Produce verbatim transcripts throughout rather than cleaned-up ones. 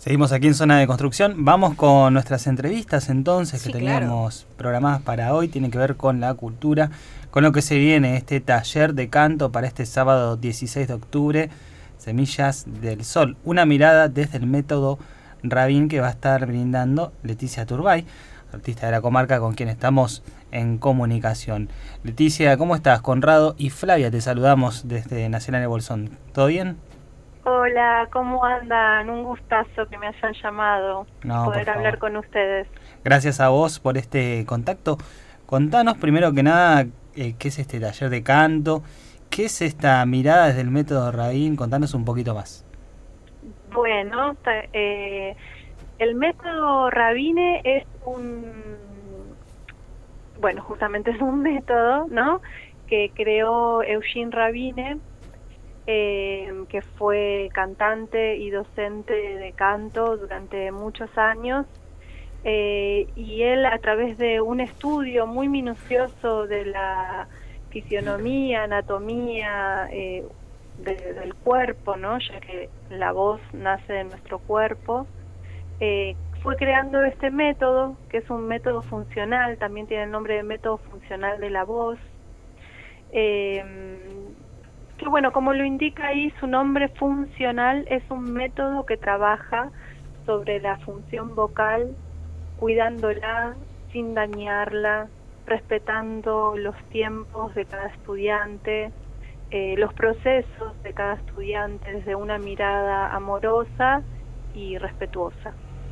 Seguimos aquí en Zona de Construcción. Vamos con nuestras entrevistas entonces, sí, que teníamos claro. programadas para hoy. Tienen que ver con la cultura, con lo que se viene, este taller de canto para este sábado dieciséis de octubre, Semillas del Sol. Una mirada desde el método Rabin, que va a estar brindando Leticia Turbay, artista de la comarca con quien estamos en comunicación. Leticia, ¿cómo estás? Conrado y Flavia te saludamos desde Nacional de Bolsón. ¿Todo bien? Hola, ¿cómo andan? Un gustazo que me hayan llamado, No, poder hablar con ustedes. Gracias a vos por este contacto. Contanos primero que nada eh, qué es este taller de canto, qué es esta mirada desde el método Rabin. Contanos un poquito más. Bueno, eh, el método Rabine es un, bueno, justamente es un método, ¿no?, que creó Eugene Rabine, eh, que fue cantante y docente de canto durante muchos años, eh, y él, a través de un estudio muy minucioso de la fisionomía, anatomía eh, de, del cuerpo, ¿no?, ya que la voz nace de nuestro cuerpo, eh, fue creando este método, que es un método funcional, también tiene el nombre de método funcional de la voz, eh, que bueno, como lo indica ahí su nombre funcional, es un método que trabaja sobre la función vocal, cuidándola sin dañarla, respetando los tiempos de cada estudiante, eh, los procesos de cada estudiante desde una mirada amorosa y respetuosa.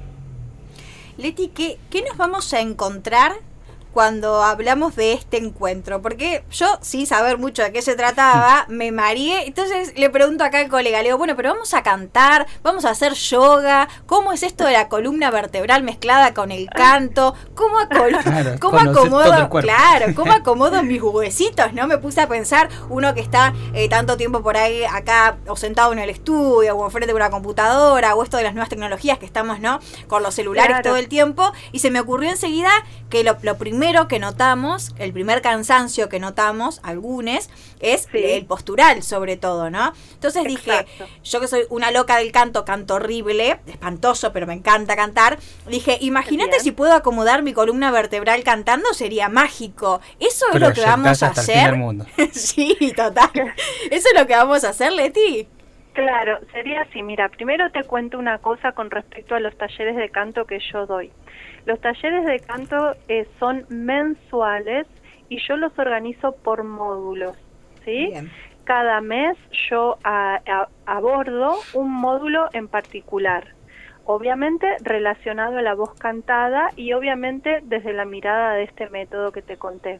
Leti, ¿qué, qué nos vamos a encontrar cuando hablamos de este encuentro? Porque yo, sin saber mucho de qué se trataba, me mareé. Entonces le pregunto acá al colega, le digo, bueno, pero vamos a cantar, vamos a hacer yoga, ¿cómo es esto de la columna vertebral mezclada con el canto? ¿Cómo, acolo- claro, ¿cómo acomodo? Claro, ¿cómo acomodo mis huesitos? ¿No? Me puse a pensar, uno que está eh, tanto tiempo por ahí acá, o sentado en el estudio, o enfrente de una computadora, o esto de las nuevas tecnologías que estamos, ¿no?, con los celulares claro. todo el tiempo, y se me ocurrió enseguida que lo, lo primero que notamos, el primer cansancio que notamos, algunos, es sí. el postural, sobre todo, ¿no? Entonces Exacto. dije, yo que soy una loca del canto, canto horrible, espantoso, pero me encanta cantar, dije, imagínate si puedo acomodar mi columna vertebral cantando, sería mágico. Eso pero es lo que vamos a hacer. Sí, total. Eso es lo que vamos a hacer, Leti. Claro, sería así. Mira, primero te cuento una cosa con respecto a los talleres de canto que yo doy. Los talleres de canto eh, son mensuales y yo los organizo por módulos, ¿sí? Bien. Cada mes yo a, a, abordo un módulo en particular, obviamente relacionado a la voz cantada y obviamente desde la mirada de este método que te conté.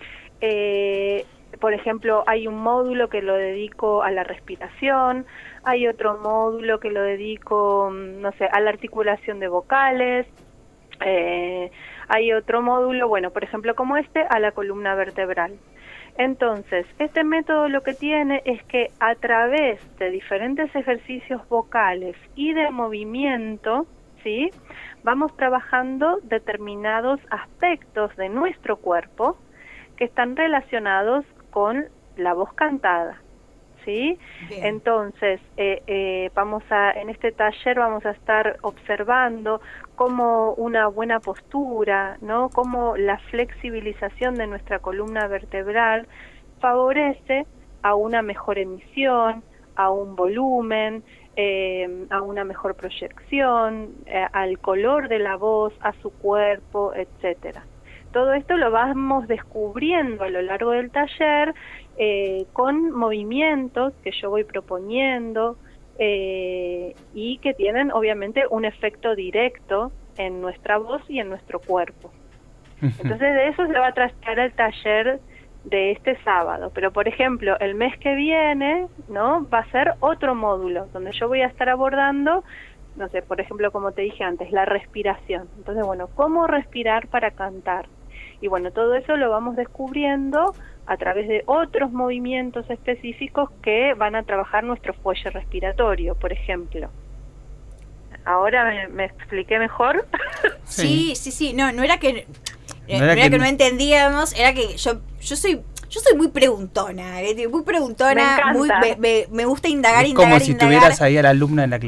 Eh, por ejemplo, hay un módulo que lo dedico a la respiración, hay otro módulo que lo dedico, no sé, a la articulación de vocales, Eh, hay otro módulo, bueno, por ejemplo como este, a la columna vertebral. Entonces, este método lo que tiene es que a través de diferentes ejercicios vocales y de movimiento, ¿sí?, vamos trabajando determinados aspectos de nuestro cuerpo que están relacionados con la voz cantada, ¿sí? Bien. Entonces, eh, eh, vamos a, en este taller vamos a estar observando cómo una buena postura, ¿no?, cómo la flexibilización de nuestra columna vertebral favorece a una mejor emisión, a un volumen, eh, a una mejor proyección, eh, al color de la voz, a su cuerpo, etcétera. Todo esto lo vamos descubriendo a lo largo del taller eh, con movimientos que yo voy proponiendo eh, y que tienen obviamente un efecto directo en nuestra voz y en nuestro cuerpo. Entonces de eso se va a tratar el taller de este sábado. Pero por ejemplo, el mes que viene, ¿no?, va a ser otro módulo donde yo voy a estar abordando, no sé, por ejemplo, como te dije antes, la respiración. Entonces, bueno, ¿cómo respirar para cantar? Y bueno, todo eso lo vamos descubriendo a través de otros movimientos específicos que van a trabajar nuestro fuelle respiratorio, por ejemplo. ¿Ahora me, me expliqué mejor? Sí, sí, sí. No, no era que no era, no era que, que no entendíamos, era que yo yo soy yo soy muy preguntona, muy preguntona, me muy me, me, me gusta indagar, es indagar, como si indagar. tuvieras ahí a la alumna en la clase.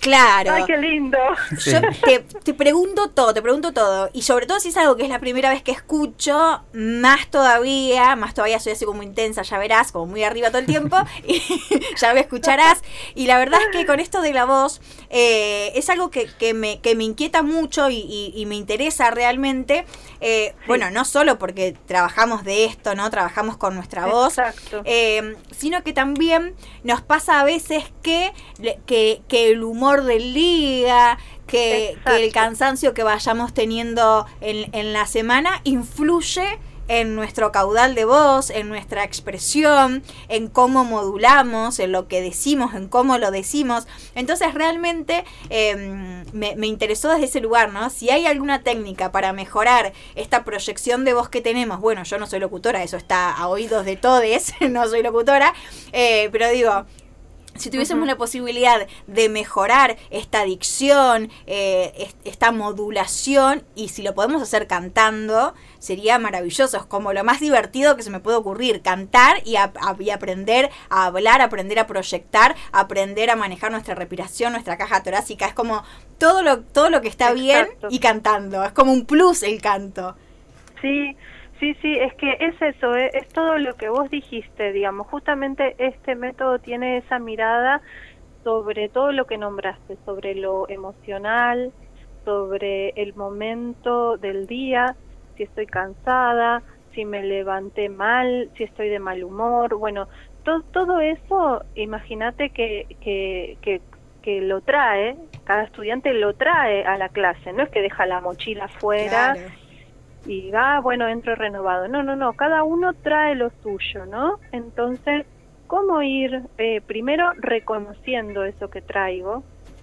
Claro. ¡Ay, qué lindo! Sí. Yo te, te pregunto todo, te pregunto todo. Y sobre todo si es algo que es la primera vez que escucho, más todavía, más todavía soy así como intensa, ya verás, como muy arriba todo el tiempo, y ya me escucharás. Y la verdad es que con esto de la voz, eh, es algo que, que, me, que me inquieta mucho y, y, y me interesa realmente. Eh, sí. Bueno, no solo porque trabajamos de esto, ¿no? Trabajamos con nuestra voz. Exacto. Eh, sino que también nos pasa a veces que, que, que el humor del día, que, que el cansancio que vayamos teniendo en, en la semana influye en nuestro caudal de voz, en nuestra expresión, en cómo modulamos, en lo que decimos, en cómo lo decimos. Entonces realmente eh, me, me interesó desde ese lugar, ¿no? Si hay alguna técnica para mejorar esta proyección de voz que tenemos, bueno, yo no soy locutora, eso está a oídos de todes, no soy locutora, eh, pero digo, si tuviésemos uh-huh. la posibilidad de mejorar esta dicción, eh, esta modulación, y si lo podemos hacer cantando, sería maravilloso. Es como lo más divertido que se me puede ocurrir, cantar y, a, a, y aprender a hablar, aprender a proyectar, aprender a manejar nuestra respiración, nuestra caja torácica. Es como todo lo, todo lo que está Exacto. bien y cantando. Es como un plus el canto. Sí. Sí, sí, es que es eso, es, es todo lo que vos dijiste, digamos, justamente este método tiene esa mirada sobre todo lo que nombraste, sobre lo emocional, sobre el momento del día, si estoy cansada, si me levanté mal, si estoy de mal humor, bueno, to, todo eso, imagínate que, que, que, que lo trae, cada estudiante lo trae a la clase, no es que deja la mochila afuera. Claro. Y diga, ah, bueno, entro renovado. No, no, no, cada uno trae lo suyo, ¿no? Entonces, ¿cómo ir eh, primero reconociendo eso que traigo?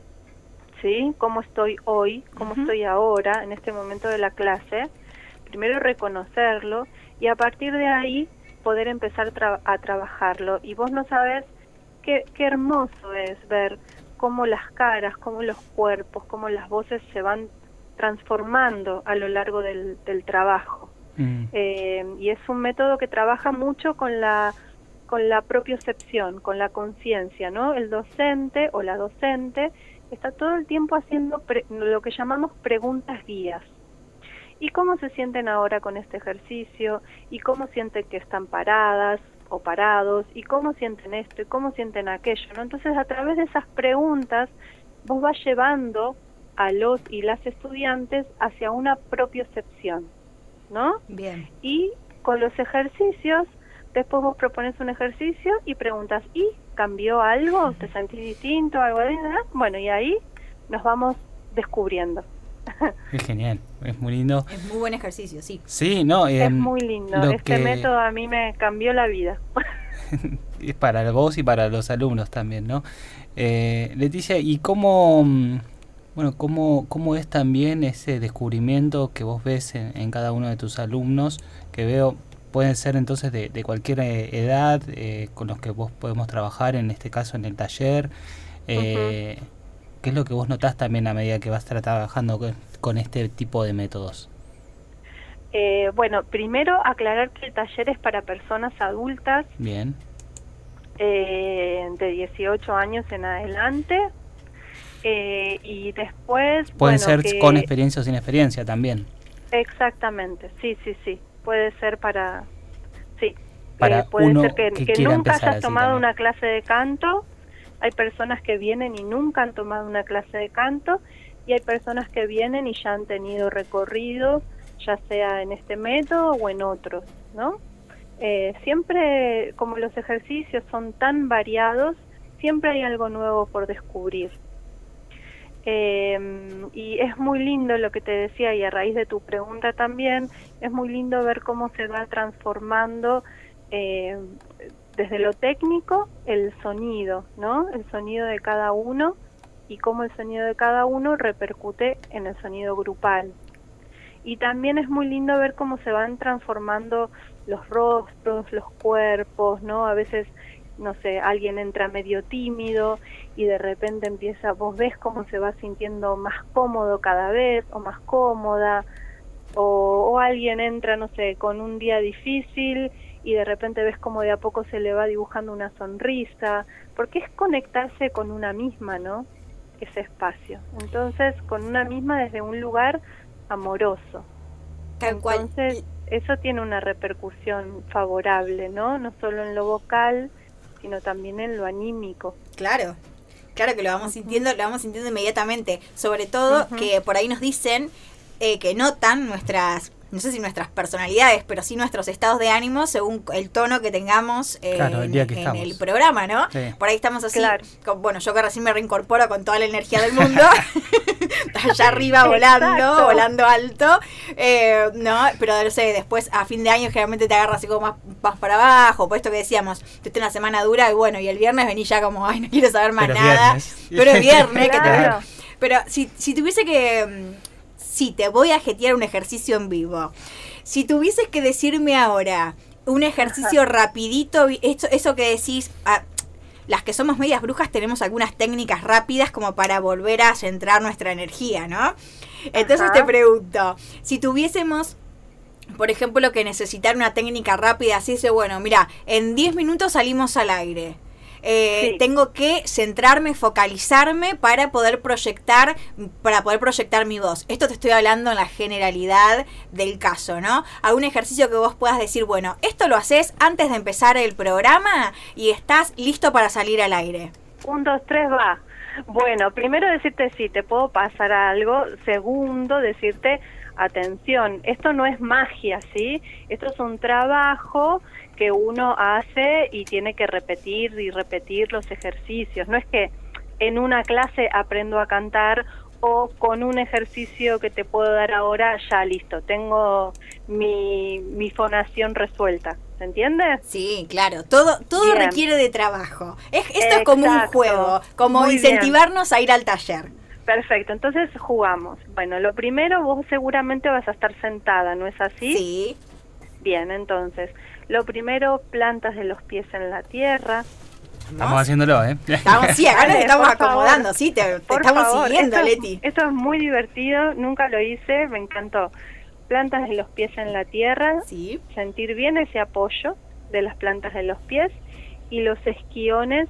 ¿Sí? ¿Cómo estoy hoy? ¿Cómo uh-huh. estoy ahora, en este momento de la clase? Primero reconocerlo y a partir de ahí poder empezar tra- a trabajarlo. Y vos no sabés qué, qué hermoso es ver cómo las caras, cómo los cuerpos, cómo las voces se van transformando a lo largo del, del trabajo. Mm. Eh, y es un método que trabaja mucho con la con la propiocepción, con la conciencia, ¿no? El docente o la docente está todo el tiempo haciendo pre, lo que llamamos preguntas guías. ¿Y cómo se sienten ahora con este ejercicio? ¿Y cómo sienten que están paradas o parados? ¿Y cómo sienten esto? ¿Y cómo sienten aquello? ¿No? Entonces, a través de esas preguntas, vos vas llevando a los y las estudiantes hacia una propiocepción, ¿no? Bien. Y con los ejercicios, después vos propones un ejercicio y preguntas, ¿y cambió algo? ¿Te sentís distinto? ¿Algo de nada? Bueno, y ahí nos vamos descubriendo. Es genial, es muy lindo. Es muy buen ejercicio, sí. Sí, no, eh, es muy lindo. Este que... método a mí me cambió la vida. Es para vos y para los alumnos también, ¿no? Eh, Leticia, ¿y cómo... Bueno, ¿cómo, ¿cómo es también ese descubrimiento que vos ves en, en cada uno de tus alumnos? Que veo, pueden ser entonces de, de cualquier edad, eh, con los que vos podemos trabajar, en este caso en el taller. Eh, uh-huh. ¿Qué es lo que vos notás también a medida que vas trabajando con, con este tipo de métodos? Eh, bueno, primero aclarar que el taller es para personas adultas. Bien. Eh, de dieciocho años en adelante. Eh, y después... Pueden bueno, ser que, con experiencia o sin experiencia también. Exactamente, sí, sí, sí. Puede ser para... Sí. Para eh, puede uno ser que, que, que nunca hayas tomado también. una clase de canto. Hay personas que vienen y nunca han tomado una clase de canto. Y hay personas que vienen y ya han tenido recorrido, ya sea en este método o en otros, ¿no? Eh, siempre, como los ejercicios son tan variados, siempre hay algo nuevo por descubrir. Eh, y es muy lindo lo que te decía, y a raíz de tu pregunta también, es muy lindo ver cómo se va transformando eh, desde lo técnico el sonido, ¿no? El sonido de cada uno y cómo el sonido de cada uno repercute en el sonido grupal. Y también es muy lindo ver cómo se van transformando los rostros, los cuerpos, ¿no? A veces, no sé, alguien entra medio tímido y de repente empieza, vos ves cómo se va sintiendo más cómodo cada vez o más cómoda, o, o alguien entra, no sé, con un día difícil y de repente ves cómo de a poco se le va dibujando una sonrisa, porque es conectarse con una misma, ¿no? ese espacio. Entonces, con una misma desde un lugar amoroso. Tal cual. Entonces, eso tiene una repercusión favorable, ¿no? No solo en lo vocal, sino también en lo anímico. Claro, claro que lo vamos sintiendo, lo vamos sintiendo inmediatamente. Sobre todo uh-huh. que por ahí nos dicen eh, que notan nuestras, no sé si nuestras personalidades, pero sí nuestros estados de ánimo según el tono que tengamos eh, claro, el día que en, estamos. en el programa, ¿no? Sí. Por ahí estamos así, claro. con, bueno, yo que recién me reincorporo con toda la energía del mundo, allá arriba volando, Exacto. volando alto, eh, no, pero no sé, después a fin de año generalmente te agarras así como más, más para abajo, por esto que decíamos, tuviste una semana dura y bueno, y el viernes vení ya como, ay, no quiero saber más pero nada, viernes. pero es viernes, que Claro. te... Pero si, si tuviese que... Sí, te voy a jetear un ejercicio en vivo. Si tuvieses que decirme ahora un ejercicio Ajá. rapidito, esto, eso que decís, ah, las que somos medias brujas tenemos algunas técnicas rápidas como para volver a centrar nuestra energía, ¿no? Entonces Ajá. te pregunto, si tuviésemos, por ejemplo, que necesitar una técnica rápida, así dice, bueno, mira, en diez minutos salimos al aire. Eh, sí. Tengo que centrarme, focalizarme para poder proyectar, para poder proyectar mi voz. Esto te estoy hablando en la generalidad del caso, ¿no? Algún ejercicio que vos puedas decir, bueno, esto lo haces antes de empezar el programa y estás listo para salir al aire. Un, dos, tres, va. Bueno, primero decirte si te puedo pasar algo. Segundo, decirte, atención, esto no es magia, ¿sí? Esto es un trabajo que uno hace y tiene que repetir y repetir los ejercicios. No es que en una clase aprendo a cantar o con un ejercicio que te puedo dar ahora, ya listo, tengo mi, mi fonación resuelta. ¿Se entiende? Sí, claro. Todo todo bien. Requiere de trabajo. Es, esto Exacto. Es como un juego, como Muy incentivarnos bien. A ir al taller. Perfecto, entonces jugamos. Bueno, lo primero, vos seguramente vas a estar sentada, ¿no es así? Sí. Bien, entonces, lo primero, plantas de los pies en la tierra. Estamos haciéndolo, ¿eh? Estamos, sí, acá nos estamos acomodando, favor, sí, te, te estamos favor, siguiendo, esto, Leti. Esto es muy divertido, nunca lo hice, me encantó. Plantas de los pies en la tierra, sí. Sentir bien ese apoyo de las plantas de los pies y los esquiones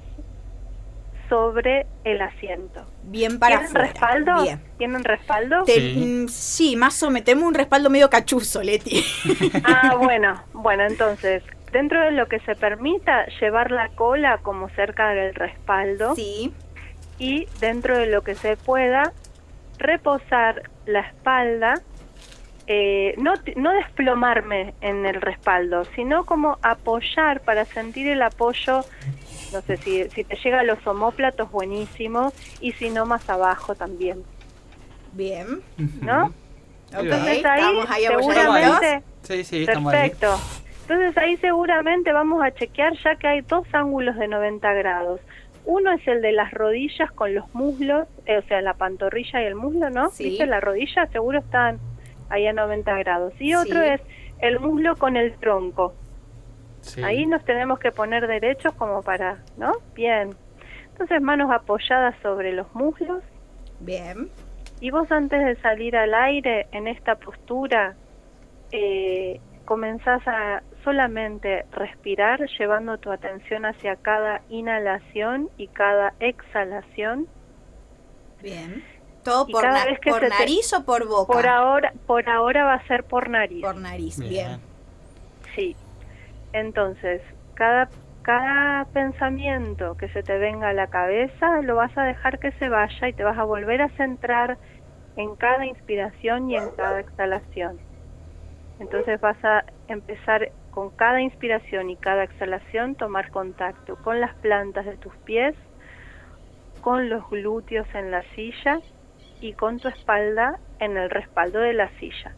sobre el asiento. Bien para ¿Tienen afuera. respaldo? Bien. ¿Tienen respaldo? Te, sí. Mm, sí, más o menos, tenemos un respaldo medio cachuzo, Leti. Ah, bueno, bueno, entonces, dentro de lo que se permita, llevar la cola como cerca del respaldo. Sí. Y dentro de lo que se pueda, reposar la espalda, eh, no, no desplomarme en el respaldo, sino como apoyar para sentir el apoyo. No sé, si, si te llega a los omóplatos, buenísimo, y si no, más abajo también. Bien. ¿No? Entonces okay. ahí, ahí seguramente... Sí, sí, estamos perfecto. Ahí. Entonces ahí seguramente vamos a chequear, ya que hay dos ángulos de noventa grados. Uno es el de las rodillas con los muslos, eh, o sea, la pantorrilla y el muslo, ¿no? Sí. ¿Viste? La rodilla seguro están ahí a noventa grados. Y otro sí. es el muslo con el tronco. Sí. Ahí nos tenemos que poner derechos como para, ¿no? Bien. Entonces manos apoyadas sobre los muslos. Bien. Y vos antes de salir al aire en esta postura eh, comenzás a solamente respirar, llevando tu atención hacia cada inhalación y cada exhalación. Bien. ¿Todo y por, cada na vez que por nariz te, o por boca? Por ahora, por ahora va a ser por nariz. Por nariz, bien. bien. Sí. Entonces, cada, cada pensamiento que se te venga a la cabeza lo vas a dejar que se vaya y te vas a volver a centrar en cada inspiración y en cada exhalación. Entonces vas a empezar con cada inspiración y cada exhalación, tomar contacto con las plantas de tus pies, con los glúteos en la silla y con tu espalda en el respaldo de la silla.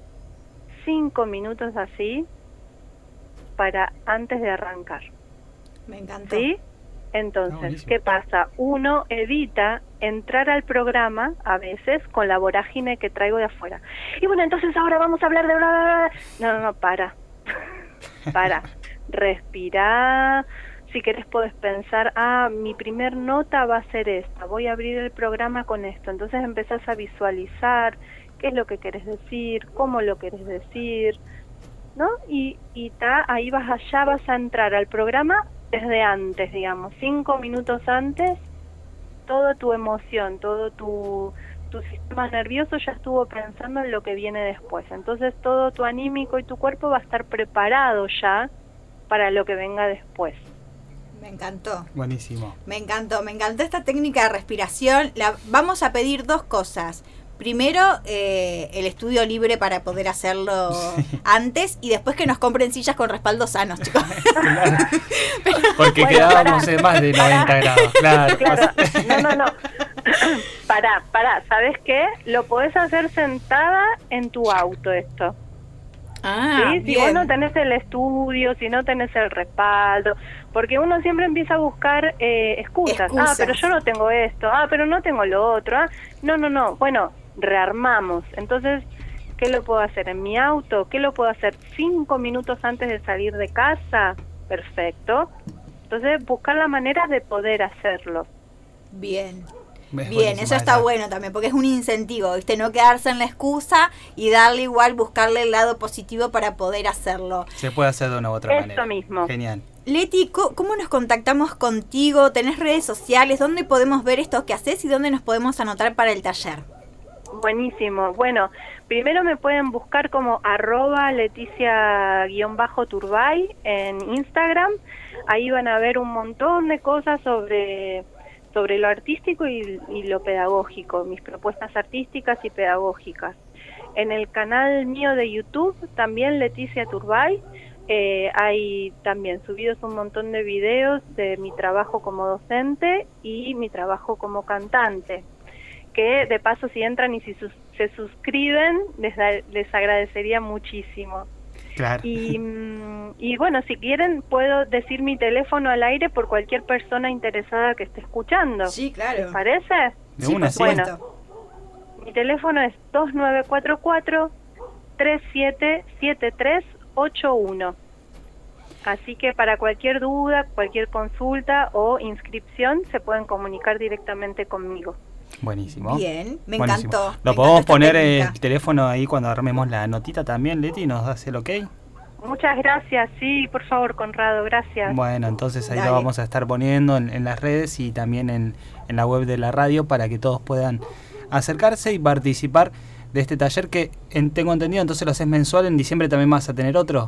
Cinco minutos así para antes de arrancar. Me encantó. ¿Sí? Entonces, ¿qué pasa? Uno evita entrar al programa a veces con la vorágine que traigo de afuera. Y bueno, entonces ahora vamos a hablar de... Bla, bla, bla. No, no, no, para. Para. Respira. Si querés podés pensar, ah, mi primer nota va a ser esta. Voy a abrir el programa con esto. Entonces empezás a visualizar qué es lo que querés decir, cómo lo querés decir, ¿no? Y, y ta, ahí vas allá, vas a entrar al programa desde antes, digamos, cinco minutos antes, toda tu emoción, todo tu, tu sistema nervioso ya estuvo pensando en lo que viene después. Entonces todo tu anímico y tu cuerpo va a estar preparado ya para lo que venga después. Me encantó. Buenísimo. Me encantó, me encantó esta técnica de respiración. La, vamos a pedir dos cosas. Primero, eh, el estudio libre para poder hacerlo sí. antes, y después que nos compren sillas con respaldos sanos, chicos. Claro. Pero, porque bueno, quedábamos en más de noventa grados. Claro. Claro. No, no, no. Pará, pará. ¿Sabes qué? Lo podés hacer sentada en tu auto esto. Ah, ¿sí? Si vos no tenés el estudio, si no tenés el respaldo, porque uno siempre empieza a buscar eh, excusas. excusas. Ah, pero yo no tengo esto. Ah, pero no tengo lo otro. Ah, no, no, no. Bueno, rearmamos. Entonces, ¿qué lo puedo hacer en mi auto? ¿Qué lo puedo hacer cinco minutos antes de salir de casa? Perfecto. Entonces, buscar la manera de poder hacerlo. Bien. Bien, eso está bueno también, porque es un incentivo, ¿viste? No quedarse en la excusa y darle igual, buscarle el lado positivo para poder hacerlo. Se puede hacer de una u otra Esto manera. Esto mismo. Genial. Leti, ¿cómo nos contactamos contigo? ¿Tenés redes sociales? ¿Dónde podemos ver esto que haces y dónde nos podemos anotar para el taller? Buenísimo. Bueno, primero me pueden buscar como arroba Leticia-Turbay en Instagram. Ahí van a ver un montón de cosas sobre... sobre lo artístico y, y lo pedagógico, mis propuestas artísticas y pedagógicas. En el canal mío de YouTube, también Leticia Turbay, eh, hay también subidos un montón de videos de mi trabajo como docente y mi trabajo como cantante, que de paso si entran y si sus, se suscriben, les, da, les agradecería muchísimo. Claro. Y, y bueno, si quieren puedo decir mi teléfono al aire por cualquier persona interesada que esté escuchando. Sí, claro. ¿Les parece? De una, sí. Bueno, mi teléfono es dos nueve cuatro cuatro, tres siete siete tres ocho uno. Así que para cualquier duda, cualquier consulta o inscripción se pueden comunicar directamente conmigo. Buenísimo. Bien, me Buenísimo. encantó. ¿Lo me podemos encantó poner el teléfono ahí cuando armemos la notita también, Leti? ¿Nos das el ok? Muchas gracias, sí, por favor, Conrado, gracias. Bueno, entonces ahí Dale. lo vamos a estar poniendo en, en las redes y también en, en la web de la radio para que todos puedan acercarse y participar de este taller que en, tengo entendido, entonces lo haces mensual. ¿En diciembre también vas a tener otro?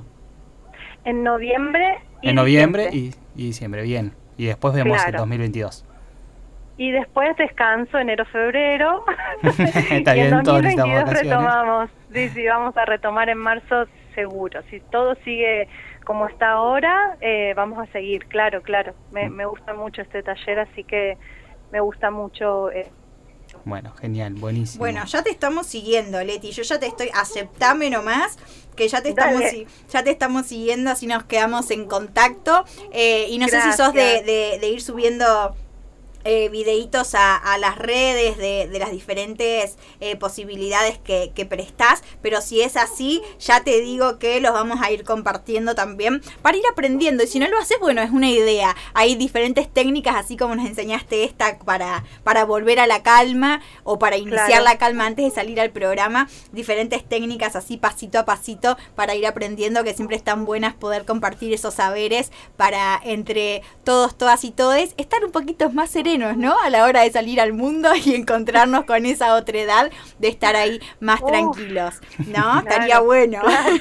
En noviembre y En noviembre diciembre. y, y diciembre, bien. Y después vemos Claro. el dos mil veintidós. Y después descanso enero, febrero. Está y bien, en todos dos mil veintidós necesitamos vacaciones. retomamos. Sí, sí, vamos a retomar en marzo seguro. Si todo sigue como está ahora, eh, vamos a seguir, claro, claro. Me, me gusta mucho este taller, así que me gusta mucho... Eh. Bueno, genial, buenísimo. Bueno, ya te estamos siguiendo, Leti. Yo ya te estoy, aceptame nomás, que ya te estamos Dale. ya te estamos siguiendo, así nos quedamos en contacto. Eh, y no Gracias. sé si sos de, de, de ir subiendo eh, videitos a, a las redes de, de las diferentes eh, posibilidades que, que prestás, pero si es así, ya te digo que los vamos a ir compartiendo también para ir aprendiendo. Y si no lo haces, bueno, es una idea. Hay diferentes técnicas, así como nos enseñaste esta para, para volver a la calma o para iniciar Claro. la calma antes de salir al programa. Diferentes técnicas así pasito a pasito para ir aprendiendo, que siempre están buenas poder compartir esos saberes para entre todos, todas y todes estar un poquito más serenos, ¿no? A la hora de salir al mundo y encontrarnos con esa otra edad de estar ahí más Uf. tranquilos, ¿no? Claro, Estaría bueno. claro.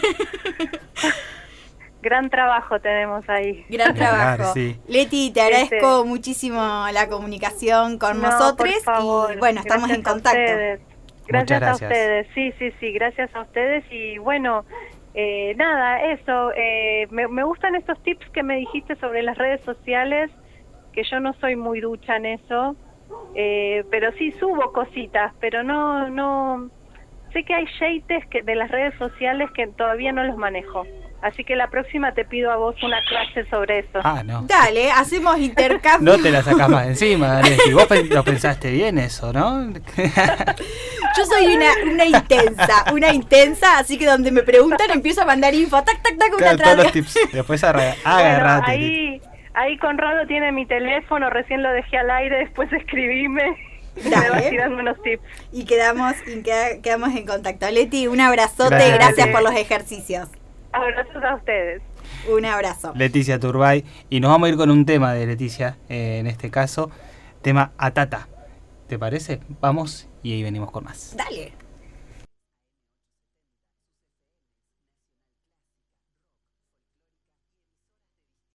Gran trabajo tenemos ahí. Gran Claro, trabajo. sí. Leti, te agradezco sí. muchísimo la comunicación con no, nosotros por favor. y bueno, estamos gracias en contacto. A ustedes. Gracias, gracias a ustedes, sí, sí, sí, gracias a ustedes y bueno, eh, nada, eso, eh, me, me gustan estos tips que me dijiste sobre las redes sociales, que yo no soy muy ducha en eso, eh, pero sí subo cositas, pero no, no, sé que hay yates que de las redes sociales que todavía no los manejo. Así que la próxima te pido a vos una clase sobre eso. Ah, no. Dale, hacemos intercambio. No te la sacás más encima, Leti. Vos lo pensaste bien eso, ¿no? Yo soy una, una intensa, una intensa, así que donde me preguntan empiezo a mandar info, tac, tac, tac, una Claro, tras todos los de- tips. Después arra- agarrate. Bueno, ahí, ahí Conrado tiene mi teléfono, recién lo dejé al aire, después escribime y me Dale. vas tirando unos tips. Y quedamos, y queda- quedamos en contacto. Leti, un abrazote, Gracias, gracias Leti. por los ejercicios. Abrazos a ustedes. Un abrazo. Leticia Turbay. Y nos vamos a ir con un tema de Leticia, eh, en este caso, tema Atata. ¿Te parece? Vamos y ahí venimos con más. Dale.